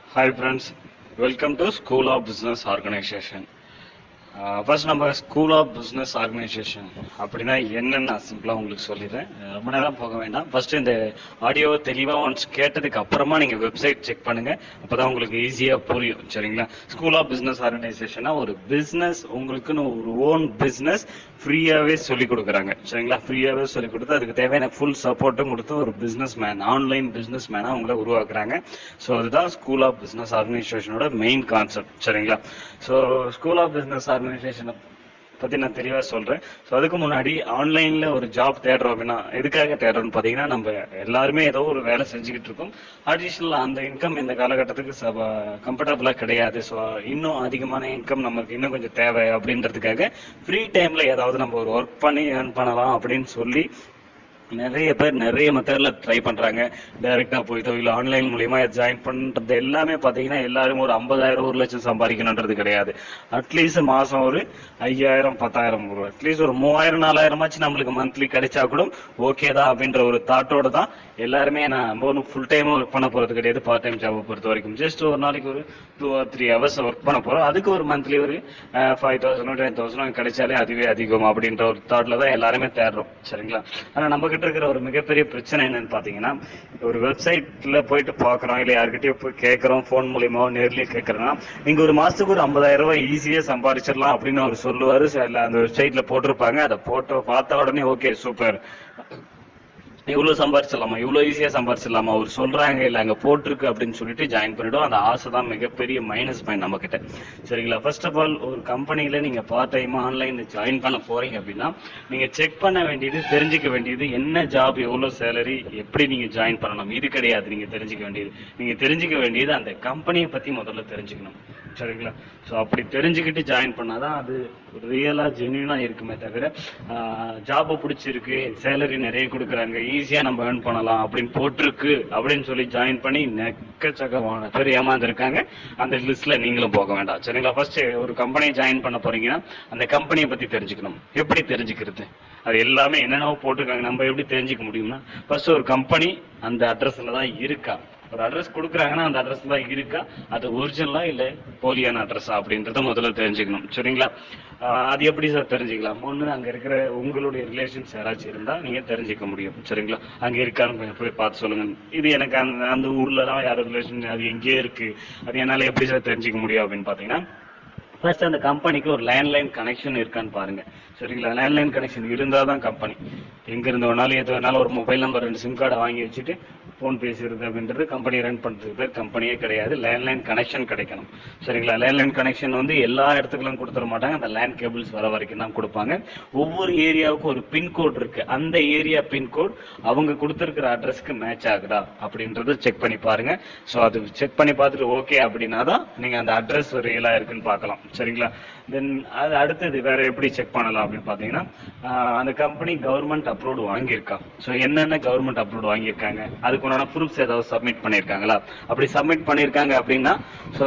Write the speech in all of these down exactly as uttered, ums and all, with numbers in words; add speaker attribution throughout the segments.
Speaker 1: Hi friends, welcome to School of Business Organization. First நம்ம school of business organisation அப்படின்னா என்னன்னு நான் சிம்பிளாக உங்களுக்கு சொல்லிடுறேன். ரொம்ப நேரம் போக வேண்டாம். ஃபர்ஸ்ட் இந்த ஆடியோ தெளிவாக ஒன்ஸ் கேட்டதுக்கு அப்புறமா நீங்கள் வெப்சைட் செக் பண்ணுங்க. அப்போதான் உங்களுக்கு ஈஸியாக புரியும். சரிங்களா? ஸ்கூல் ஆஃப் பிஸ்னஸ் ஆர்கனைசேஷனா ஒரு பிஸ்னஸ், உங்களுக்குன்னு ஒரு ஓன் பிஸ்னஸ் ஃப்ரீயாகவே சொல்லி கொடுக்குறாங்க. சரிங்களா? ஃப்ரீயாகவே சொல்லி கொடுத்து அதுக்கு தேவையான ஃபுல் சப்போர்ட்டும் கொடுத்து ஒரு பிஸ்னஸ் மேன், ஆன்லைன் பிஸ்னஸ் மேனாக அவங்கள உருவாக்குறாங்க. ஸோ அதுதான் ஸ்கூல் ஆஃப் பிஸ்னஸ் ஆர்கனைசேஷனோட மெயின் கான்செப்ட். சரிங்களா? ஸோ ஸ்கூல் ஆஃப் பிஸ்னஸ் ஆர்கனைசேஷனை பற்றி நான் தெளிவாக சொல்கிறேன். ஸோ அதுக்கு முன்னாடி ஆன்லைனில் ஒரு ஜாப் தேடுறோம் அப்படின்னா எதுக்காக தேடுறோம்னு பார்த்தீங்கன்னா, நம்ம எல்லாருமே ஏதோ ஒரு வேலை செஞ்சுக்கிட்டு இருக்கோம். அடிஷ்னலாக அந்த இன்கம் இந்த காலகட்டத்துக்கு சப கம்ஃபர்டபுளாக கிடையாது. ஸோ இன்னும் அதிகமான இன்கம் நமக்கு இன்னும் கொஞ்சம் தேவை அப்படின்றதுக்காக ஃப்ரீ டைமில் ஏதாவது நம்ம ஒரு ஒர்க் பண்ணி ஏர்ன் பண்ணலாம் அப்படின்னு சொல்லி நிறைய பேர் நிறைய மெத்தடில் ட்ரை பண்ணுறாங்க. டைரெக்டாக போயிட்டோ இல்லை ஆன்லைன் மூலியமாக ஜாயின் பண்ணுறது எல்லாமே பார்த்தீங்கன்னா எல்லாரும் ஒரு ஐம்பதாயிரம் ஒரு லட்சம் சம்பாதிக்கணுன்றது கிடையாது. அட்லீஸ்ட் மாதம் ஒரு ஐயாயிரம் பத்தாயிரம் ஒரு அட்லீஸ்ட் ஒரு மூவாயிரம் நாலாயிரமாச்சு நம்மளுக்கு மந்த்லி கிடைச்சா கூட ஓகே தான் அப்படின்ற ஒரு தாட்டோட தான் எல்லாருமே. நான் ஒன்றும் ஃபுல் டைமும் ஒர்க் பண்ண போகிறது கிடையாது. பார்ட் டைம் ஜாபை பொறுத்த வரைக்கும் ஜஸ்ட் ஒரு நாளைக்கு ஒரு two or three hours work பண்ண போகிறோம். அதுக்கு ஒரு மந்த்லி ஒரு ஃபைவ் தௌசண்ட் டென் தௌசண்ட் கிடைச்சாலே அதுவே அதிகம் அப்படின்ற ஒரு தாட்டில் தான் எல்லாருமே தேடுறோம். சரிங்களா? ஆனால் நம்ம கிட்ட இருக்கிற ஒரு மிகப்பெரிய பிரச்சனை என்னன்னு பார்த்தீங்கன்னா, ஒரு வெப்சைட்டில் போயிட்டு பார்க்குறோம், இல்லை யார்கிட்டயும் போய் கேட்குறோம், ஃபோன் மூலியமாக நேர்லேயே கேட்குறோன்னா, நீங்கள் ஒரு மாதத்துக்கு ஒரு ஐம்பதாயிரம் ரூபாய் ஈஸியாக சம்பாதிச்சிடலாம் அப்படின்னு அவர் சொல்லுவார். இல்லை அந்த வெப்சைட்டில் போட்டிருப்பாங்க. அதை போட்டு பார்த்த உடனே ஓகே சூப்பர், இவ்வளோ சம்பாரிச்சிடலாமா, இவ்வளோ ஈஸியாக சம்பாரிச்சிடலாமா, அவர் சொல்கிறாங்க இல்லை அங்கே போட்டிருக்கு அப்படின்னு சொல்லிட்டு ஜாயின் பண்ணிவிடும். அந்த ஆசை தான் மிகப்பெரிய மைனஸ் பாயிண்ட் நம்மக்கிட்ட. சரிங்களா? ஃபர்ஸ்ட் ஆஃப் ஆல் ஒரு கம்பெனியில் நீங்கள் பார்ட் டைமாக ஆன்லைனில் ஜாயின் பண்ண போகிறீங்க அப்படின்னா நீங்கள் செக் பண்ண வேண்டியது, தெரிஞ்சிக்க வேண்டியது என்ன ஜாப், எவ்வளோ சேலரி, எப்படி நீங்கள் ஜாயின் பண்ணணும், இது கிடையாது. நீங்கள் தெரிஞ்சிக்க வேண்டியது நீங்கள் தெரிஞ்சிக்க வேண்டியது அந்த கம்பெனியை பற்றி முதல்ல தெரிஞ்சுக்கணும். சரிங்களா? ஸோ அப்படி தெரிஞ்சுக்கிட்டு ஜாயின் பண்ணாதான் அது ரியலாக ஜென்யூனாக இருக்குமே தவிர ஜாபை பிடிச்சிருக்கு, சேலரி நிறைய கொடுக்குறாங்க, ஈஸியாக நம்ம ஏர்ன் பண்ணலாம் அப்படின்னு போட்டிருக்கு அப்படின்னு சொல்லி ஜாயின் பண்ணி நெக்கச்சக்கமான பேர் ஏமாந்துருக்காங்க. அந்த லிஸ்ட்டில் நீங்களும் போக வேண்டாம். சரிங்களா? ஃபர்ஸ்ட் ஒரு கம்பெனி ஜாயின் பண்ண போறீங்கன்னா அந்த கம்பெனியை பற்றி தெரிஞ்சுக்கணும். எப்படி தெரிஞ்சுக்கிறது? அது எல்லாமே என்னென்னவோ போட்டிருக்காங்க, நம்ம எப்படி தெரிஞ்சுக்க முடியும்னா ஃபர்ஸ்ட் ஒரு கம்பெனி அந்த அட்ரஸில் தான் இருக்கா. ஒரு அட்ரஸ் கொடுக்குறாங்கன்னா அந்த அட்ரஸ் தான் இருக்கா, அது ஒரிஜினலா இல்லை போலியான அட்ரஸா அப்படின்றத முதல்ல தெரிஞ்சுக்கணும். சரிங்களா? அது எப்படி சார் தெரிஞ்சுக்கலாம்? ஒன்று அங்கே இருக்கிற உங்களுடைய ரிலேஷன்ஸ் யாராச்சும் இருந்தால் நீங்கள் தெரிஞ்சுக்க முடியும். சரிங்களா? அங்கே இருக்கான்னு கொஞ்சம் போய் பார்த்து சொல்லுங்கள். இது எனக்கு அந்த அந்த ஊர்லலாம் யாரும் ரிலேஷன் அது எங்கேயே இருக்குது, அது என்னால் எப்படி சார் தெரிஞ்சுக்க முடியும் அப்படின்னு பார்த்தீங்கன்னா, ஃபர்ஸ்ட் அந்த கம்பெனிக்கு ஒரு லேண்ட்லைன் கனெக்ஷன் இருக்கான்னு பாருங்க. சரிங்களா? லேண்ட்லைன் கனெக்ஷன் இருந்தால் தான் கம்பெனி. எங்க இருந்து வேணாலும் எது வேணாலும் ஒரு மொபைல் நம்பர் ரெண்டு சிம் கார்டை வாங்கி வச்சுட்டு ஃபோன் பேசுறது அப்படின்றது கம்பெனி ரன் பண்ணுறதுக்கு பேர் கம்பெனியே கிடையாது. லேண்ட்லைன் கனெக்ஷன் கிடைக்கணும். சரிங்களா? லேண்ட்லைன் கனெக்ஷன் வந்து எல்லா இடத்துக்குலாம் கொடுத்துட மாட்டாங்க. அந்த லேண்ட் கேபிள்ஸ் வர வரைக்கும் தான் கொடுப்பாங்க. ஒவ்வொரு ஏரியாவுக்கும் ஒரு பின்கோட் இருக்கு. அந்த ஏரியா பின்கோட் அவங்க கொடுத்துருக்கிற அட்ரஸ்க்கு மேட்ச் ஆகுதா அப்படின்றத செக் பண்ணி பாருங்க. ஸோ அது செக் பண்ணி பார்த்துட்டு ஓகே அப்படின்னா தான் நீங்கள் அந்த அட்ரஸ் ரியலாக இருக்குன்னு பார்க்கலாம். சரிங்களா? தென் அது அடுத்தது வேற எப்படி செக் பண்ணலாம் அப்படின்னு பார்த்தீங்கன்னா, அந்த கம்பெனி கவர்மெண்ட் அப்ரூவ்டு வாங்கியிருக்கா. ஸோ என்னென்ன கவர்மெண்ட் அப்ரூவ்டு வாங்கியிருக்காங்க, அதுக்கு உண்டான ப்ரூஃப்ஸ் ஏதாவது சப்மிட் பண்ணியிருக்காங்களா. அப்படி சப்மிட் பண்ணியிருக்காங்க அப்படின்னா ஸோ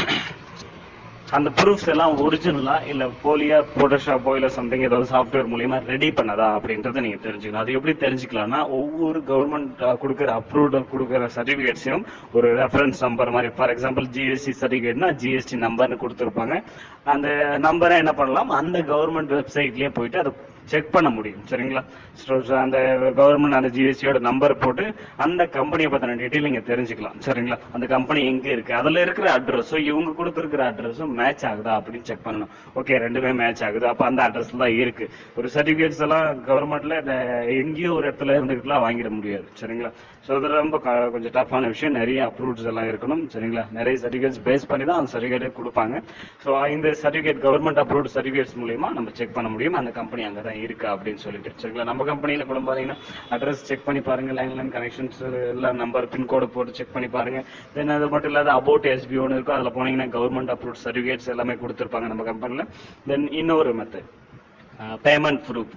Speaker 1: அந்த ப்ரூஃப்ஸ் எல்லாம் ஒரிஜினலா இல்லை போலியா, போட்டோஷாப்போ இல்லை சம்திங் ஏதாவது சாஃப்ட்வேர் மூலியமா ரெடி பண்ணதா அப்படின்றத நீங்க தெரிஞ்சுக்கணும். அது எப்படி தெரிஞ்சுக்கலாம்னா, ஒவ்வொரு கவர்மெண்ட் கொடுக்குற அப்ரூவ்டு கொடுக்குற சர்டிஃபிகேட்ஸையும் ஒரு ரெஃபரன்ஸ் நம்பர் மாதிரி, ஃபார் எக்ஸாம்பிள் ஜிஎஸ்டி சர்டிஃபிகேட்னா ஜிஎஸ்டி நம்பர்னு கொடுத்துருப்பாங்க. அந்த நம்பரை என்ன பண்ணலாம், அந்த கவர்மெண்ட் வெப்சைட்லயே போயிட்டு அதை செக் பண்ண முடியும். சரிங்களா? அந்த கவர்மெண்ட் அந்த ஜிஎஸ்டியோட நம்பர் போட்டு அந்த கம்பெனியை பற்றின டீட்டெயில் நீங்கள் தெரிஞ்சுக்கலாம். சரிங்களா? அந்த கம்பெனி எங்கே இருக்குது, அதில் இருக்கிற அட்ரஸும் இவங்க கொடுத்துருக்கிற அட்ரஸும் மேட்ச் ஆகுதா அப்படின்னு செக் பண்ணணும். ஓகே ரெண்டுமே மேட்ச் ஆகுது, அப்போ அந்த அட்ரஸ் தான் இருக்குது. ஒரு சர்டிஃபிகேட்ஸ் எல்லாம் கவர்மெண்ட்டில் எங்கேயோ ஒரு இடத்துல இருந்துக்கிட்டுலாம் வாங்கிட முடியாது. சரிங்களா? ஸோ அது ரொம்ப கொஞ்சம் டஃப்பான விஷயம். நிறைய அப்ரூவ்ஸ் எல்லாம் இருக்கணும். சரிங்களா? நிறைய சர்டிஃபிகேட்ஸ் பேஸ் பண்ணி தான் அந்த சர்டிஃபிகேட்டே கொடுப்பாங்க. ஸோ இந்த சர்டிஃபிகேட் கவர்மெண்ட் அப்ரூவ்டு சர்டிஃபிகேட்ஸ் மூலியமா நம்ம செக் பண்ண முடியும் அந்த கம்பெனி அங்கே தான் இருக்கா அப்படின்னு சொல்லிட்டு. சரிங்களா? நம்ம கம்பெனியில் கூட பார்த்தீங்கன்னா அட்ரஸ் செக் பண்ணி பாருங்க, லேண்ட்லைன் கனெக்ஷன்ஸ் எல்லாம் நம்பர் பின்கோடு போட்டு செக் பண்ணி பாருங்க. தென் அது மட்டும் இல்லாத அபவுட் எஸ்பி ஒன்று இருக்கும், அதில் போனீங்கன்னா கவர்மெண்ட் அப்ரூவ்ட் சர்டிஃபிகேட்ஸ் எல்லாமே கொடுத்துருப்பாங்க நம்ம கம்பெனியில். தென் இன்னொரு method payment proof.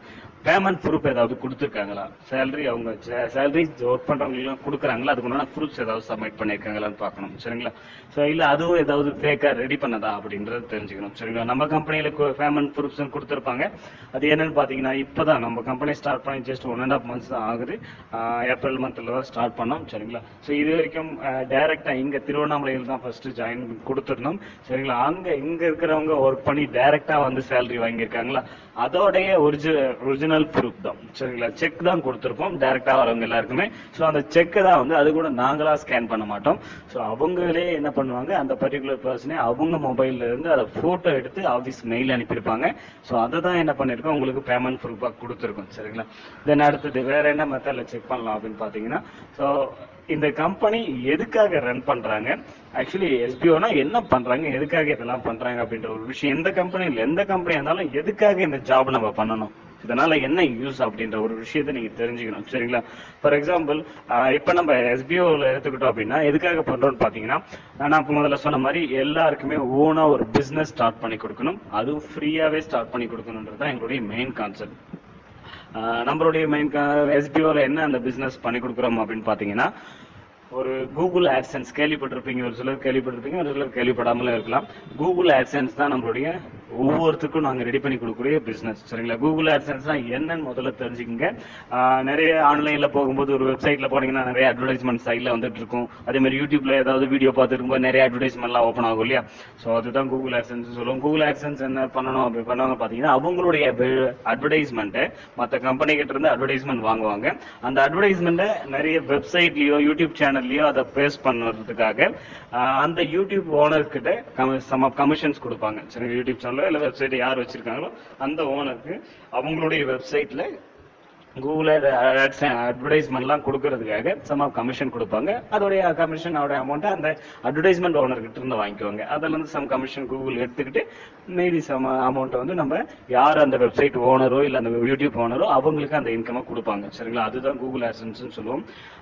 Speaker 1: Payment proof ஏதாவது கொடுத்துருக்காங்களா, சேலரி அவங்க சேலரி ஒர்க் பண்றவங்களுக்கு கொடுக்குறாங்களா, அதுக்கு உண்டான ப்ரூஃப்ஸ் ஏதாவது சப்மிட் பண்ணியிருக்காங்களான்னு பார்க்கணும். சரிங்களா? ஸோ இல்லை அதுவும் ஏதாவது ஃபேக்காக ரெடி பண்ணதா அப்படின்றது தெரிஞ்சுக்கணும். சரிங்களா? நம்ம கம்பெனியில் பேமெண்ட் ப்ரூஃப்ஸ் கொடுத்துருப்பாங்க. அது என்னன்னு பார்த்தீங்கன்னா, இப்போ தான் நம்ம கம்பெனி ஸ்டார்ட் பண்ணி just one and half months தான் ஆகுது. ஏப்ரல் மந்தில் தான் ஸ்டார்ட் பண்ணோம். சரிங்களா? ஸோ இது வரைக்கும் டைரெக்டாக இங்கே திருவண்ணாமலையில் தான் ஃபர்ஸ்ட் ஜாயின் கொடுத்துருந்தோம். சரிங்களா? அங்கே இங்கே இருக்கிறவங்க ஒர்க் பண்ணி டைரெக்டாக வந்து சேலரி வாங்கியிருக்காங்களா, அதோடைய ஒரிஜி ஒரிஜினல் ப்ரூஃப் தான். சரிங்களா? செக் தான் கொடுத்துருப்போம் டைரெக்டாக வரவங்க எல்லாருக்குமே. ஸோ அந்த செக்கை தான் வந்து அது கூட நாங்களாக ஸ்கேன் பண்ண மாட்டோம். ஸோ அவங்களே என்ன பண்ணுவாங்க, அந்த பர்டிகுலர் பர்சனே அவங்க மொபைல்ல இருந்து அதை ஃபோட்டோ எடுத்து ஆஃபீஸ் மெயில் அனுப்பியிருப்பாங்க. ஸோ அதை தான் என்ன பண்ணியிருக்கோம், உங்களுக்கு பேமெண்ட் ப்ரூஃபாக கொடுத்துருக்கோம். சரிங்களா? தென் அடுத்தது வேற என்ன மெத்தடில் செக் பண்ணலாம் அப்படின்னு பார்த்தீங்கன்னா, ஸோ இந்த கம்பெனி எதுக்காக ரன் பண்றாங்க, ஆக்சுவலி எஸ்பிஓனா என்ன பண்றாங்க, எதுக்காக இதெல்லாம் பண்றாங்க அப்படின்ற ஒரு விஷயம், எந்த கம்பெனியில் எந்த கம்பெனியா இருந்தாலும் எதுக்காக இந்த ஜாப் நம்ம பண்ணணும், இதனால என்ன யூஸ் அப்படின்ற ஒரு விஷயத்தை நீங்க தெரிஞ்சுக்கணும். சரிங்களா? ஃபார் எக்ஸாம்பிள், இப்ப நம்ம எஸ்பிஓல எடுத்துக்கிட்டோம் அப்படின்னா எதுக்காக பண்றோம்னு பாத்தீங்கன்னா, நான் இப்ப முதல்ல சொன்ன மாதிரி எல்லாருக்குமே ஓனா ஒரு பிசினஸ் ஸ்டார்ட் பண்ணி கொடுக்கணும், அதுவும் ஃப்ரீயாவே ஸ்டார்ட் பண்ணி கொடுக்கணுன்றது தான் எங்களுடைய மெயின் கான்செப்ட். நம்மளுடைய மெயின் எஸ்பிஓல என்ன அந்த பிசினஸ் பண்ணி கொடுக்குறோம் அப்படின்னு பாத்தீங்கன்னா, ஒரு கூகுள் ஆட்சன்ஸ் கேள்விப்பட்டிருப்பீங்க, ஒரு சிலர் கேள்விப்பட்டிருப்பீங்க, ஒரு சிலர் கேள்விப்படாமலே இருக்கலாம். கூகுள் ஆட்சன்ஸ் தான் நம்மளுடைய ஒவ்வொருத்துக்கும் நாங்கள் ரெடி பண்ணி கொடுக்கக்கூடிய பிசினஸ். சரிங்களா? கூகுள் ஆட்சன்ஸ் தான் என்னன்னு முதல்ல தெரிஞ்சுக்கங்க. நிறைய ஆன்லைன்ல போகும்போது ஒரு வெப்சைட்ல போனீங்கன்னா நிறைய அட்வர்டைஸ்மெண்ட் சைட்ல வந்துட்டு இருக்கும். அதே மாதிரி யூடியூப்ல ஏதாவது வீடியோ பார்த்துட்டு இருக்கும்போது நிறைய அட்வர்டைஸ்மெண்ட்லாம் ஓப்பன் ஆகும் இல்லையா? ஸோ அதுதான் கூகுள் ஆட்சன்ஸ் சொல்லுவோம். கூகுள் ஆட்சன்ஸ் என்ன பண்ணணும் அப்படி பண்ணுவாங்க பார்த்தீங்கன்னா, அவங்களுடைய அட்வர்டைஸ்மெண்ட்டை மற்ற கம்பெனி கிட்ட இருந்து அட்வர்டைஸ்மெண்ட் வாங்குவாங்க. அந்த அட்வர்டைஸ்மெண்ட்டை நிறைய வெப்சைட்லயோ யூடியூப் சேனல்லையோ அதை பேஸ் பண்ணுறதுக்காக அந்த யூடியூப் ஓனர் கிட்ட சம் கமிஷன்ஸ் கொடுப்பாங்க. சரி, யூடியூப் சேனலோ இல்லை வெப்சைட் யார் வச்சிருக்காங்களோ அந்த ஓனருக்கு அவங்களுடைய வெப்சைட்ல கூகுள் அட்வர்டைஸ்மெண்ட்லாம் கொடுக்கறதுக்காக சம் ஆஃப் கமிஷன் கொடுப்பாங்க. அதோடைய கமிஷன் அவருடைய அமௌண்ட்டை அந்த அட்வர்டைஸ்மெண்ட் ஓனர் கிட்ட இருந்து வாங்கிக்குவாங்க. அதுல இருந்து சம் கமிஷன் கூகுள் எடுத்துக்கிட்டு மீதி சம அமௌண்ட்டை வந்து நம்ம யார் அந்த வெப்சைட் ஓனரோ இல்லை அந்த யூடியூப் ஓனரோ அவங்களுக்கு அந்த இன்கமை கொடுப்பாங்க. சரிங்களா? அதுதான் கூகுள் ஆட்சன்ஸ் சொல்லுவோம்.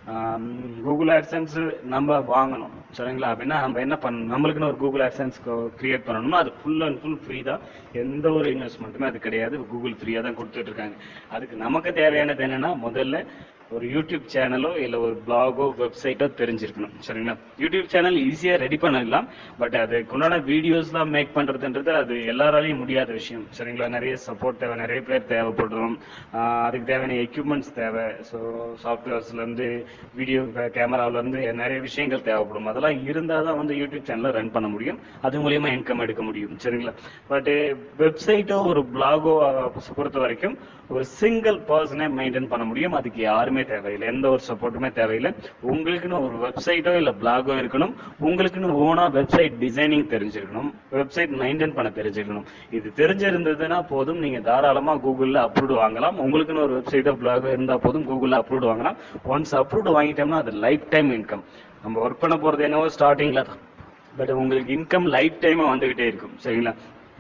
Speaker 1: கூகுள் ஆட்சன்ஸ் நம்ம வாங்கணும். சரிங்களா? அப்படின்னா நம்ம என்ன பண்ணணும், நம்மளுக்குன்னு ஒரு கூகுள் ஆட்சன்ஸ் கிரியேட் பண்ணணும்னா அது ஃபுல் அண்ட் ஃபுல் ஃப்ரீ தான். எந்த ஒரு இன்வெஸ்ட்மெண்ட்டுமே அது கிடையாது. கூகுள் ஃப்ரீயா தான் கொடுத்துட்டு இருக்காங்க. அதுக்கு நமக்கு தேவையானது என்னன்னா, முதல்ல ஒரு யூடியூப் சேனலோ இல்லை ஒரு பிளாகோ வெப்சைட்டோ தெரிஞ்சிருக்கணும். சரிங்களா? யூடியூப் சேனல் ஈஸியாக ரெடி பண்ணிடலாம். பட் அதுக்குண்டான வீடியோஸ்லாம் மேக் பண்ணுறதுன்றது அது எல்லாராலையும் முடியாத விஷயம். சரிங்களா? நிறைய சப்போர்ட் தேவை, நிறைய பேர் தேவைப்படுறோம். அதுக்கு தேவையான எக்யூப்மெண்ட்ஸ் தேவை. ஸோ சாஃப்ட்வேர்ஸ்லேருந்து வீடியோ கேமராவிலேருந்து நிறைய விஷயங்கள் தேவைப்படும். அதெல்லாம் இருந்தால் தான் வந்து யூடியூப் சேனலை ரன் பண்ண முடியும். அது மூலியமா இன்கம் எடுக்க முடியும். சரிங்களா? பட் வெப்சைட்டோ ஒரு பிளாகோ பொறுத்த வரைக்கும் ஒரு சிங்கிள் பர்சனே மெயின்டைன் பண்ண முடியும். அதுக்கு யாருமே தேவையில்லை, எந்த ஒரு சப்போர்ட்டுமே தேவையில்லை. உங்களுக்குன்னு ஒரு வெப்சைட்டோ இல்லை பிளாகோ இருக்கணும். உங்களுக்குன்னு ஓனா வெப்சைட் டிசைனிங் தெரிஞ்சிருக்கணும், வெப்சைட் மெயின்டைன் பண்ண தெரிஞ்சிருக்கணும். இது தெரிஞ்சிருந்ததுன்னா போதும், நீங்க தாராளமா கூகுள்ல அப்ரூவ்ட் வாங்கலாம். உங்களுக்குன்னு ஒரு வெப்சைட்டோ பிளாகோ இருந்தா போதும், கூகுள்ல அப்ரூவ்ட் வாங்கலாம். ஒன்ஸ் அப்ரூவ்ட் வாங்கிட்டோம்னா அது லைஃப் டைம் இன்கம். நம்ம ஒர்க் பண்ண போறது என்னவோ ஸ்டார்டிங்ல தான், பட் உங்களுக்கு இன்கம் லைஃப் டைம் வந்துகிட்டே இருக்கும். சரிங்களா?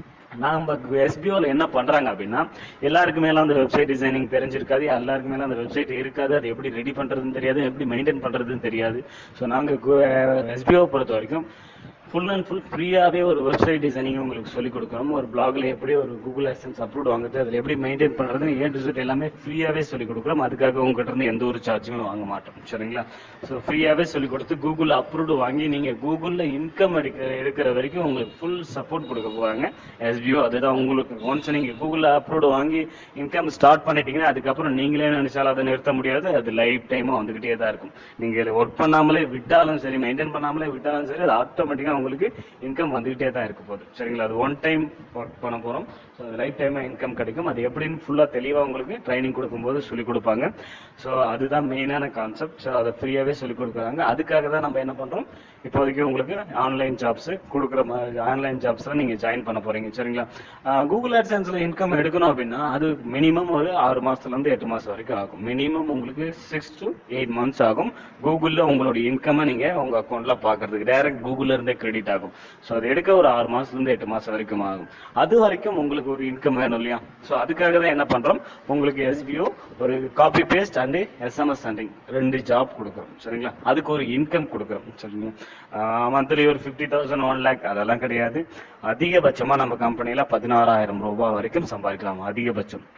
Speaker 1: நாம எஸ்பிஓல என்ன பண்றாங்க அப்படின்னா, எல்லாருக்கு மேல அந்த வெப்சைட் டிசைனிங் தெரிஞ்சிருக்காது, எல்லாருக்கு மேல அந்த வெப்சைட் இருக்காது, அது எப்படி ரெடி பண்றதுன்னு தெரியாது, எப்படி மெயின்டைன் பண்றதுன்னு தெரியாது. ஸோ நாங்க எஸ்பிஓ பொறுத்த வரைக்கும் ஃபுல் அண்ட் ஃபுல் ஃப்ரீயாகவே ஒரு வெப்சைட் டிசைனிங் உங்களுக்கு சொல்லிக் கொடுக்கணும். ஒரு பிளாக்ல எப்படி ஒரு கூகுள் ஆட்சன்ஸ் அப்லோட் வாங்குறது, அதில் எப்படி மெயின்டைன் பண்ணுறது, ஏ டு இசட் எல்லாமே ஃப்ரீயாகவே சொல்லிக் கொடுக்குறோம். அதுக்காக உங்ககிட்ட இருந்து எந்த ஒரு சார்ஜுமே வாங்க மாட்டோம். சரிங்களா? ஸோ ஃப்ரீயாகவே சொல்லிக் கொடுத்து கூகுள் அப்ரூவ்டு வாங்கி நீங்கள் கூகுளில் இன்கம் எடுக்க எடுக்கிற வரைக்கும் உங்களுக்கு ஃபுல் சப்போர்ட் கொடுக்க போகிறாங்க எஸ்பிஓ. அதுதான் உங்களுக்கு. ஒன்ஸ் நீங்கள் கூகுளில் அப்ரூவ்டு வாங்கி இன்கம் ஸ்டார்ட் பண்ணிட்டீங்கன்னா அதுக்கப்புறம் நீங்களே நினைச்சாலும் அதை நிறுத்த முடியாது. அது லைஃப் டைமாக வந்துகிட்டே தான் இருக்கும். நீங்கள் ஒர்க் பண்ணாமலே விட்டாலும் சரி, மெயின்டைன் பண்ணாமலே விட்டாலும் சரி, அது ஆட்டோமேட்டிக்காக உங்களுக்கு இன்கம் வந்துகிட்டே தான் இருக்க போகுது. சரிங்களா? அது ஒன் டைம் ஒர்க் பண்ண போகிறோம். ஸோ அது லைஃப் டைமாக இன்கம் கிடைக்கும். அது எப்படின்னு ஃபுல்லாக தெளிவாக உங்களுக்கு ட்ரைனிங் கொடுக்கும்போது சொல்லிக் கொடுப்பாங்க. ஸோ அதுதான் மெயினான கான்செப்ட். ஸோ அதை ஃப்ரீயாகவே சொல்லிக் கொடுக்குறாங்க. அதுக்காக தான் நம்ம என்ன பண்ணுறோம், இப்போதைக்கு உங்களுக்கு ஆன்லைன் ஜாப்ஸ் கொடுக்குற மாதிரி ஆன்லைன் ஜாப்ஸில் நீங்கள் ஜாயின் பண்ண போகிறீங்க. சரிங்களா? கூகுள் ஆட்சன்ஸில் இன்கம் எடுக்கணும் அப்படின்னா அது மினிமம் ஒரு ஆறு மாதத்துலேருந்து எட்டு மாதம் வரைக்கும் ஆகும். மினிமம் உங்களுக்கு சிக்ஸ் டு எயிட் மந்த்ஸ் ஆகும் கூகுளில் உங்களுடைய இன்கம்மை நீங்கள் உங்கள் அக்கௌண்ட்டில் பார்க்கறதுக்கு. டைரக்ட் கூகுளில் இருந்தே கிரெடிட் ஆகும். ஸோ அது எடுக்க ஒரு ஆறு மாதத்துலேருந்து எட்டு மாதம் வரைக்கும் ஆகும். அது வரைக்கும் உங்களுக்கு ஒரு இன்கம் வேணும் இல்லையா? ஸோ அதுக்காக தான் என்ன பண்ணுறோம், உங்களுக்கு எஸ்பிஓ ஒரு copy paste and SMS sending ரெண்டு ஜாப் கொடுக்குறோம். சரிங்களா? அதுக்கு ஒரு இன்கம் கொடுக்குறோம். சரிங்களா? மந்த்லி ஒரு ஃபிஃப்டி தௌசண்ட் ஒன் லேக் அதெல்லாம் கிடையாது. அதிகபட்சமாக நம்ம கம்பெனியில் பதினாறாயிரம் ரூபாய் வரைக்கும் சம்பாதிக்கலாம் அதிகபட்சம்.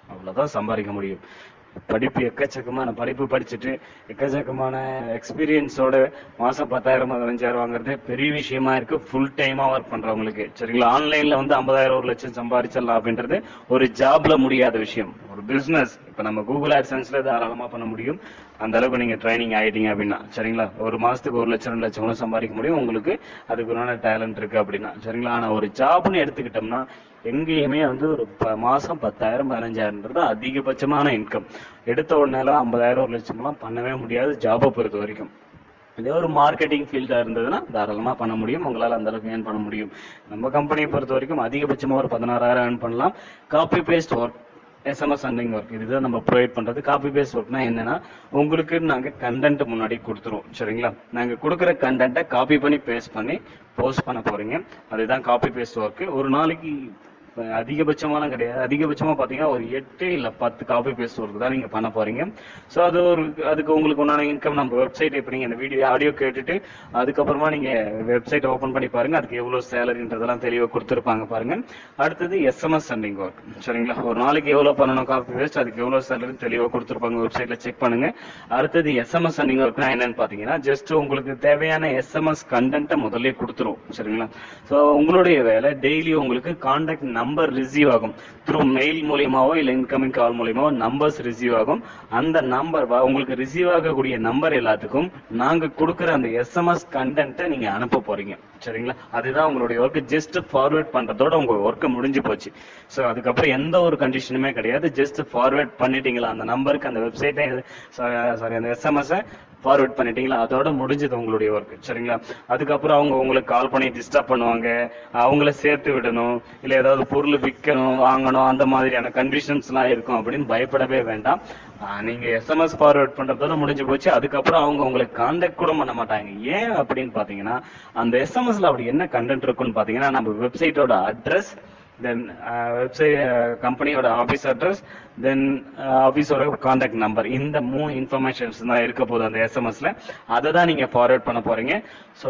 Speaker 1: அவ்வளவுதான் சம்பாதிக்க முடியும். படிப்பு எக்கச்சக்கமான படிப்பு படிச்சுட்டு எக்கச்சக்கமான எக்ஸ்பீரியன்ஸோட மாசம் பத்தாயிரம் பதினஞ்சாயிரம் வாங்குறது பெரிய விஷயமா இருக்கு ஃபுல் டைமா ஒர்க் பண்றவங்களுக்கு. சரிங்களா? ஆன்லைன்ல வந்து ஐம்பதாயிரம் ஒரு லட்சம் சம்பாதிச்சிடலாம் அப்படின்றது ஒரு ஜாப்ல முடியாத விஷயம். ஒரு பிசினஸ் இப்ப நம்ம கூகுள் ஆட்சன்ஸ்ல தாராளமா பண்ண முடியும். அந்த அளவுக்கு நீங்க ட்ரைனிங் ஆயிட்டீங்க அப்படின்னா. சரிங்களா? ஒரு மாசத்துக்கு ஒரு லட்சம் ரெண்டு லட்சம் கூட சம்பாதிக்க முடியும் உங்களுக்கு அதுக்குறான டேலண்ட் இருக்கு அப்படின்னா. சரிங்களா? ஆனா ஒரு ஜாப்னு எடுத்துக்கிட்டோம்னா எங்கேயுமே வந்து ஒரு மாசம் பத்தாயிரம் பதினஞ்சாயிரம்ன்றது அதிகபட்சமான இன்கம். எடுத்த உடனே எல்லாம் ஐம்பதாயிரம் ஒரு லட்சம் எல்லாம் பண்ணவே முடியாது ஜாபை பொறுத்த வரைக்கும். இதே ஒரு மார்க்கெட்டிங் ஃபீல்டா இருந்ததுன்னா தாராளமா பண்ண முடியும். உங்களால அந்த அளவுக்கு ஏர்ன் பண்ண முடியும். நம்ம கம்பெனியை பொறுத்த வரைக்கும் அதிகபட்சமா ஒரு பதினாறாயிரம் ஏர்ன் பண்ணலாம். Copy paste work, SMS sending work இதுதான் நம்ம ப்ரொவைட் பண்றது. காப்பி பேஸ்ட் ஒர்க்னா என்னன்னா உங்களுக்கு நாங்க கண்டென்ட் முன்னாடி கொடுத்துருவோம். சரிங்களா? நாங்க கொடுக்குற கண்டென்ட்டை காப்பி பண்ணி பேஸ்ட் பண்ணி போஸ்ட் பண்ண போறீங்க. அதுதான் காப்பி பேஸ்ட் ஒர்க். ஒரு நாளைக்கு அதிகபட்சமான கிடையாது. அதிகபட்சமா பாத்தீங்கன்னா ஒரு எட்டு இல்ல பத்து காப்பி பேஸ்ட் ஒர்க் தான் நீங்க பண்ண போறீங்க. ஸோ அது ஒரு அதுக்கு உங்களுக்கு உண்டான இன்கம் நம்ம வெப்சைட் இப்போ நீங்க இந்த வீடியோ ஆடியோ கேட்டுட்டு அதுக்கப்புறமா நீங்க வெப்சைட் ஓபன் பண்ணி பாருங்க. அதுக்கு எவ்வளவு சேலரின்றதெல்லாம் தெளிவாக கொடுத்துருப்பாங்க பாருங்க. அடுத்தது எஸ்எம்எஸ் சென்டிங் ஒர்க். சரிங்களா? ஒரு நாளைக்கு எவ்வளவு பண்ணணும் காப்பி பேஸ்ட், அதுக்கு எவ்வளவு சேலரி தெளிவாக கொடுத்துருப்பாங்க. வெப்சைட்ல செக் பண்ணுங்க. அடுத்தது எஸ்எம்எஸ் சென்டிங் ஒர்க்னா என்னன்னு பாத்தீங்கன்னா ஜஸ்ட் உங்களுக்கு தேவையான எஸ்எம்எஸ் கண்டென்ட்டை முதல்ல கொடுத்துரும். சரிங்களா? ஸோ உங்களுடைய வேலை டெய்லி உங்களுக்கு கான்டாக்ட் நம்பர் ரிசீவ் ஆகும். த்ரூ மெயில் மூலியமாவோ இல்ல இன்கமிங் கால் மூலியமாவோ நம்பர்ஸ் ரிசீவ் ஆகும். அந்த நம்பர் உங்களுக்கு ரிசீவ் ஆகக்கூடிய நம்பர் எல்லாத்துக்கும் நாங்க கொடுக்குற அந்த எஸ்எம்எஸ் கண்டென்ட்டை நீங்க அனுப்ப போறீங்க. சரிங்களா? அதுதான் உங்களுடைய ஒர்க். ஜஸ்ட் ஃபார்வர்ட் பண்றதோட உங்க ஒர்க் முடிஞ்சு போச்சு. ஸோ அதுக்கப்புறம் எந்த ஒரு கண்டிஷனுமே கிடையாது. ஜஸ்ட் ஃபார்வர்ட் பண்ணிட்டீங்களா அந்த நம்பருக்கு, அந்த வெப்சைட்டை சாரி அந்த எஸ்எம்எஸ் ஃபார்வர்ட் பண்ணிட்டீங்களா அதோட முடிஞ்சது உங்களுடைய ஒர்க். சரிங்களா? அதுக்கப்புறம் அவங்க உங்களுக்கு கால் பண்ணி டிஸ்டர்ப் பண்ணுவாங்க, அவங்கள சேர்த்து விடணும், இல்ல ஏதாவது பொருள் விற்கணும் வாங்கணும் அந்த மாதிரியான கண்டிஷன்ஸ் எல்லாம் இருக்கும் அப்படின்னு பயப்படவே வேண்டாம். நீங்க எஸ்எம்எஸ் ஃபார்வர்ட் பண்றதோட முடிஞ்சு போச்சு. அதுக்கப்புறம் அவங்க உங்களுக்கு கான்டாக்ட் கூட பண்ண மாட்டாங்க. ஏன் அப்படின்னு பாத்தீங்கன்னா அந்த எஸ்எம்எஸ்ல அப்படி என்ன கண்டென்ட் இருக்குன்னு பாத்தீங்கன்னா நம்ம வெப்சைட்டோட அட்ரஸ், தென் வெப்சைட் கம்பெனியோட ஆபீஸ் அட்ரஸ், தென் ஆபீஸோட கான்டாக்ட் நம்பர், இந்த மூணு இன்ஃபர்மேஷன்ஸ் தான் இருக்க போகுது அந்த எஸ்எம்எஸ்ல. அதை தான் நீங்க ஃபார்வர்ட் பண்ண போறீங்க. ஸோ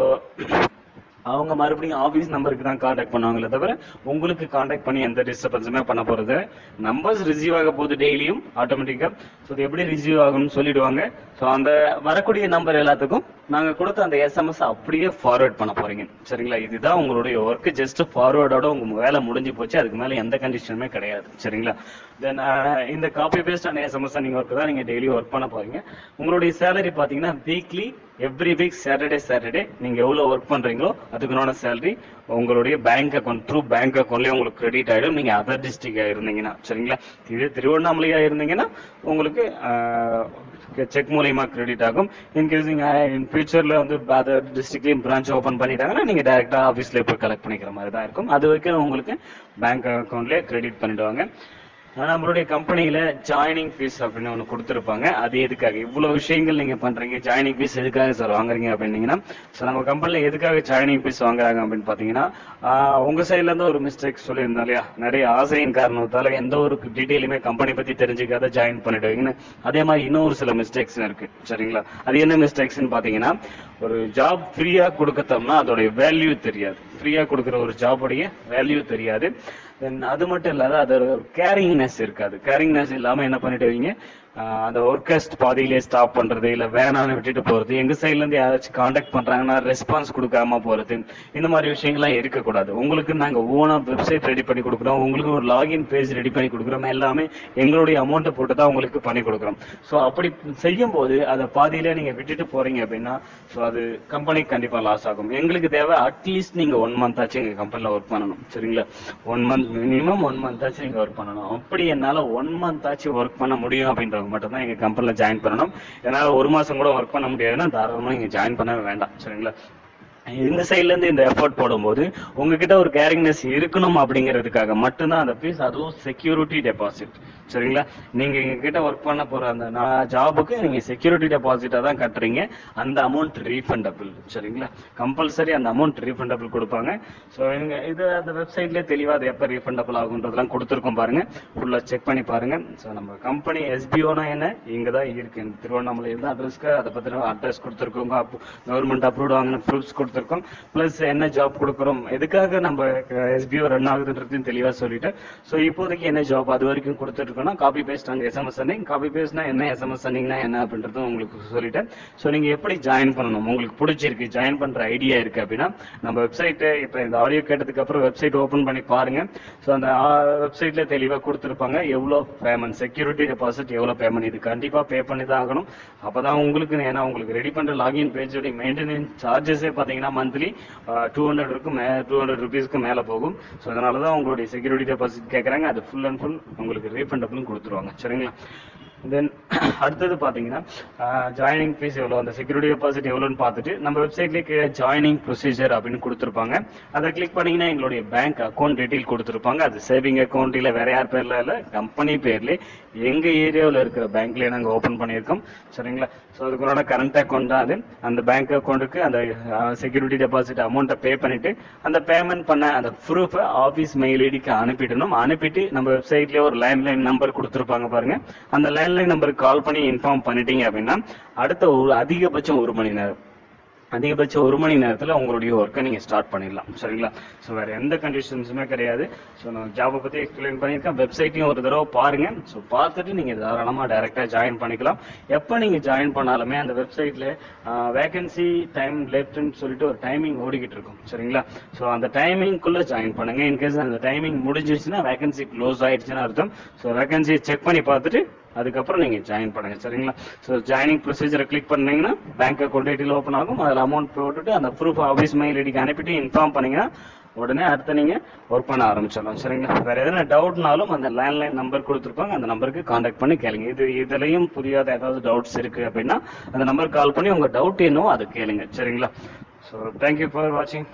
Speaker 1: அவங்க மறுபடியும் ஆபீஸ் நம்பருக்கு தான் கான்டாக்ட் பண்ணுவாங்களே தவிர உங்களுக்கு கான்டாக்ட் பண்ணி எந்த டிஸ்டர்பன்ஸுமே பண்ண போறது. நம்பர்ஸ் ரிசீவ் ஆக போகுது டெய்லியும் ஆட்டோமேட்டிக்கா. ஸோ அது எப்படி ரிசீவ் ஆகும்னு சொல்லிடுவாங்க. ஸோ அந்த வரக்கூடிய நம்பர் எல்லாத்துக்கும் நாங்க கொடுத்த அந்த எஸ்எம்எஸ் அப்படியே ஃபார்வர்ட் பண்ண போறீங்க. சரிங்களா? இதுதான் உங்களுடைய ஒர்க். ஜஸ்ட் ஃபார்வர்டோட உங்க வேலை முடிஞ்சு போச்சு. அதுக்கு மேல எந்த கண்டிஷனுமே கிடையாது. சரிங்களா? தென் இந்த காப்பி பேஸ்ட் அண்ட் எஸ்எம்எஸ் நீங்க ஒர்க் தான் நீங்க டெய்லி ஒர்க் பண்ண போறீங்க. உங்களுடைய சேலரி பாத்தீங்கன்னா weekly every week Saturday Saturday நீங்க எவ்வளவு ஒர்க் பண்றீங்களோ அதுக்குனான சேலரி உங்களுடைய பேங்க் அக்கௌண்ட் த்ரூ பேங்க் அக்கௌண்ட்லயே உங்களுக்கு கிரெடிட் ஆயிடும். நீங்க அதர் டிஸ்ட்ரிக்டா இருந்தீங்கன்னா. சரிங்களா? இது திருவண்ணாமலையா இருந்தீங்கன்னா உங்களுக்கு செக் மூலியமா கிரெடிட் ஆகும். இன்கேஸ் நீங்க இன் ஃபியூச்சர்ல வந்து அதர் டிஸ்ட்ரிக்ட்லயும் பிரான்ச் ஓபன் பண்ணிட்டாங்கன்னா நீங்க டைரக்டா ஆபீஸ்ல போய் கலெக்ட் பண்ணிக்கிற மாதிரி தான் இருக்கும். அது வரைக்கும் உங்களுக்கு பேங்க் அக்கௌண்ட்லயே கிரெடிட் பண்ணிடுவாங்க. நம்மளுடைய கம்பெனியில ஜாயினிங் ஃபீஸ் அப்படின்னு ஒன்று கொடுத்துருப்பாங்க. அது எதுக்காக இவ்வளவு விஷயங்கள் நீங்க பண்றீங்க, ஜாயினிங் ஃபீஸ் எதுக்காக சார் வாங்குறீங்க அப்படின்னீங்கன்னா, ஸோ நம்ம கம்பெனில எதுக்காக ஜாயினிங் ஃபீஸ் வாங்குறாங்க அப்படின்னு பாத்தீங்கன்னா உங்க சைட்ல இருந்து ஒரு மிஸ்டேக் சொல்லியிருந்தோம் இல்லையா, நிறைய ஆசையின் காரணத்தால எந்த ஒரு டீட்டெயிலுமே கம்பெனி பத்தி தெரிஞ்சுக்காத ஜாயின் பண்ணிடுவீங்கன்னு. அதே மாதிரி இன்னொரு சில மிஸ்டேக்ஸ் இருக்கு. சரிங்களா? அது என்ன மிஸ்டேக்ஸ்ன்னு பாத்தீங்கன்னா ஒரு ஜாப் ஃப்ரீயா கொடுக்கத்தோம்னா அதோடைய வேல்யூ தெரியாது. ஃப்ரீயா கொடுக்குற ஒரு ஜாபுடைய வேல்யூ தெரியாது. தென் அது மட்டும் இல்லாத அது ஒரு கேரிங்னஸ் இருக்காது. கேரிங்னஸ் இல்லாம என்ன பண்ணிடுவீங்க, அந்த ஒர்க்கஸ்ட் பாதியிலே ஸ்டாப் பண்றது, இல்ல வேணான்னு விட்டுட்டு போறது, எங்க சைட்ல இருந்து யாராச்சும் கான்டாக்ட் பண்றாங்கன்னா ரெஸ்பான்ஸ் கொடுக்காம போறது, இந்த மாதிரி விஷயங்கள்லாம் இருக்கக்கூடாது. உங்களுக்கு நாங்க ஓனா வெப்சைட் ரெடி பண்ணி கொடுக்குறோம், உங்களுக்கு ஒரு லாகின் பேஜ் ரெடி பண்ணி கொடுக்குறோம், எல்லாமே எங்களுடைய அமௌண்ட்டை போட்டு தான் உங்களுக்கு பண்ணி கொடுக்குறோம். ஸோ அப்படி செய்யும் போது அதை பாதியிலே நீங்க விட்டுட்டு போறீங்க அப்படின்னா ஸோ அது கம்பெனிக்கு கண்டிப்பா லாஸ் ஆகும். எங்களுக்கு தேவை அட்லீஸ்ட் நீங்க ஒன் மந்த் ஆச்சு எங்க கம்பெனில ஒர்க் பண்ணணும். சரிங்களா? One month minimum one month ஆச்சு நீங்க ஒர்க் பண்ணணும். அப்படி என்னால ஒன் மந்த் ஆச்சு ஒர்க் பண்ண முடியும் அப்படின்றவங்க மட்டும் தான் எங்க கம்பெனில ஜாயின் பண்ணணும். என்னால ஒரு மாசம் கூட ஒர்க் பண்ண முடியாதுன்னா தாராளமா நீங்க ஜாயின் பண்ணவே வேண்டாம். சரிங்களா? இந்த சைட்ல இருந்து இந்த எஃபோர்ட் போடும்போது உங்ககிட்ட ஒரு கேரிங்னஸ் இருக்கணும் அப்படிங்கிறதுக்காக மட்டும்தான் அந்த ஃபீஸ். அதுவும் செக்யூரிட்டி டெபாசிட். சரிங்களா? நீங்க எங்க கிட்ட ஒர்க் பண்ண போற அந்த ஜாபுக்கு நீங்க செக்யூரிட்டி டெபாசிட்டா தான் கட்டுறீங்க. அந்த அமௌண்ட் ரீஃபண்டபிள். சரிங்களா? கம்பல்சரி அந்த அமௌண்ட் ரீஃபண்டபிள் கொடுப்பாங்க. ஸோ நீங்க இது அந்த வெப்சைட்லேயே தெளிவா அது எப்போ ரீஃபண்டபிள் ஆகுன்றதெல்லாம் கொடுத்துருக்கோம் பாருங்க. ஃபுல்லா செக் பண்ணி பாருங்க. ஸோ நம்ம கம்பெனி எஸ்பிஓனா என்ன இங்க தான் இருக்கு. திருவண்ணாமலையில் தான் அட்ரஸ்க்கு அதை பத்தின அட்ரஸ் கொடுத்துருக்கோங்க. கவர்மெண்ட் அப்ரூவ்ட் வாங்கின ப்ரூஃப்ஸ் கொடுத்து கொடுத்துருக்கோம். ப்ளஸ் என்ன ஜாப் கொடுக்குறோம், எதுக்காக நம்ம எஸ்பிஓ ரன் ஆகுதுன்றதையும் தெளிவாக சொல்லிட்டு, ஸோ இப்போதைக்கு என்ன ஜாப் அது வரைக்கும் கொடுத்துருக்கோம்னா copy paste and SMS sending. Copy பேஸ்ட்னா என்ன, எஸ்எம்எஸ் சென்டிங்னா என்ன அப்படின்றதும் உங்களுக்கு சொல்லிட்டேன். ஸோ நீங்கள் எப்படி ஜாயின் பண்ணணும், உங்களுக்கு பிடிச்சிருக்கு ஜாயின் பண்ணுற ஐடியா இருக்குது அப்படின்னா நம்ம வெப்சைட்டு இப்போ இந்த ஆடியோ கேட்டதுக்கு அப்புறம் வெப்சைட் ஓப்பன் பண்ணி பாருங்க. ஸோ அந்த வெப்சைட்ல தெளிவாக கொடுத்துருப்பாங்க எவ்வளோ பேமெண்ட், செக்யூரிட்டி டெபாசிட் எவ்வளோ பேமெண்ட், இது கண்டிப்பாக பே பண்ணி தான் ஆகணும். அப்போ தான் உங்களுக்கு, ஏன்னா உங்களுக்கு ரெடி பண்ணுற லாகின் பேஜோடைய மெயின்டெனன்ஸ் சார்ஜஸே பார்த்தீங்கன்னா மந்த்லி டூ ஹண்ட்ரட் இருக்கும், மே டூ ஹண்ட்ரட் ருபீஸ்க்கு மேலே போகும். ஸோ அதனால தான் உங்களுடைய செக்யூரிட்டி டெபாசிட் கேட்குறாங்க. அது ஃபுல் அண்ட் ஃபுல் உங்களுக்கு ரீஃபண்டபிளும் கொடுத்துருவாங்க. சரிங்களா? தென் அடுத்தது பார்த்தீங்கன்னா ஜாயினிங் ஃபீஸ் எவ்வளோ, அந்த செக்யூரிட்டி டெபாசிட் எவ்வளோன்னு பார்த்துட்டு நம்ம வெப்சைட்லேயே ஜாயினிங் ப்ரொசீஜர் அப்படின்னு கொடுத்துருப்பாங்க. அதை கிளிக் பண்ணிங்கன்னா எங்களுடைய பேங்க் அக்கௌண்ட் டீட்டெயில் கொடுத்துருப்பாங்க. அது சேவிங் அக்கௌண்ட் இல்லை வேற யார் பேரில் இல்லை, கம்பெனி பேர்லேயே எங்கள் ஏரியாவில் இருக்கிற பேங்க்லேயே நாங்கள் ஓப்பன் பண்ணியிருக்கோம். சரிங்களா? ஸோ அதுக்குள்ள கரண்ட் அக்கௌண்ட் தான் அது. அந்த பேங்க் அக்கௌண்ட்டுக்கு அந்த செக்யூரிட்டி டெபாசிட் அமௌண்ட்டை பே பண்ணிட்டு அந்த பேமெண்ட் பண்ண அந்த ப்ரூஃபை ஆஃபீஸ் மெயில் ஐடிக்கு அனுப்பிடணும். அனுப்பிட்டு நம்ம வெப்சைட்லேயே ஒரு லேண்ட்லைன் நம்பர் கொடுத்துருப்பாங்க பாருங்க, அந்த லேண்ட்லைன் நம்பருக்கு கால் பண்ணி இன்ஃபார்ம் பண்ணிட்டீங்க அப்படின்னா அடுத்த ஒரு அதிகபட்சம் ஒரு மணி நேரம் அதிகபட்சம் ஒரு மணி நேரத்தில் உங்களுடைய ஒர்க்கை நீங்கள் ஸ்டார்ட் பண்ணிடலாம். சரிங்களா? ஸோ வேறு எந்த கண்டிஷன்ஸுமே கிடையாது. ஸோ நான் ஜாபை பற்றி எக்ஸ்பிளைன் பண்ணியிருக்கேன். வெப்சைட்டையும் ஒரு தடவை பாருங்கள். ஸோ பார்த்துட்டு நீங்கள் தாராளமாக டைரெக்டாக ஜாயின் பண்ணிக்கலாம். எப்போ நீங்கள் ஜாயின் பண்ணாலுமே அந்த வெப்சைட்டில் வேகன்சி டைம் லெஃப்ட்னு சொல்லிட்டு ஒரு டைமிங் ஓடிக்கிட்டு இருக்கும். சரிங்களா? ஸோ அந்த டைமிங்குள்ளே ஜாயின் பண்ணுங்கள். இன்கேஸ் அந்த டைமிங் முடிஞ்சிருச்சுன்னா வேகன்சி க்ளோஸ் ஆயிடுச்சுன்னு அர்த்தம். ஸோ வேகன்சியை செக் பண்ணி பார்த்துட்டு அதுக்கப்புறம் நீங்கள் ஜாயின் பண்ணுங்க. சரிங்களா? ஸோ ஜாயினிங் ப்ரொசீஜரை கிளிக் பண்ணீங்கன்னா பேங்க் அக்கௌண்ட் டீட்டெயில் ஓப்பன் ஆகும். அதில் அமௌண்ட் போட்டுட்டு அந்த ப்ரூஃப் ஆஃபீஸ் மெயில் ஐடிக்கு அனுப்பிட்டு இன்ஃபார்ம் பண்ணீங்கன்னா உடனே அடுத்து நீங்கள் ஒர்க் பண்ண ஆரம்பிச்சிடலாம். சரிங்களா? வேறு எதனா டவுட்னாலும் அந்த லேண்ட்லைன் நம்பர் கொடுத்துருப்பாங்க, அந்த நம்பருக்கு காண்டாக்ட் பண்ணி கேளுங்க. இது இதுலையும் புரியாத ஏதாவது டவுட்ஸ் இருக்குது அப்படின்னா அந்த நம்பர் கால் பண்ணி உங்கள் டவுட் என்னவோ அதை கேளுங்க. சரிங்களா? ஸோ தேங்க்யூ ஃபார் வாட்சிங்.